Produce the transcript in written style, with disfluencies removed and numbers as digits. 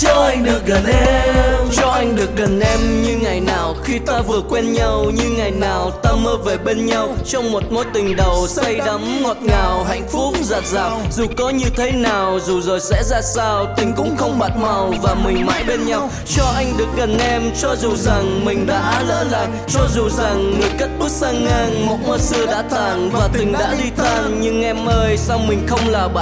cho anh được gần em. Cho anh được gần em như ngày nào khi ta vừa quen nhau, như ngày nào ta mơ về bên nhau trong một mối tình đầu say đắm ngọt ngào, hạnh phúc dạt dào. Dù có như thế nào, dù rồi sẽ ra sao, tình cũng không bạc màu và mình mãi bên nhau. Cho anh được gần em, cho dù rằng mình đã lỡ làng, cho dù rằng người cất bút sang ngang, mộng mơ xưa đã tàn và tình đã ly tan. Nhưng em ơi, sao mình không là bạn?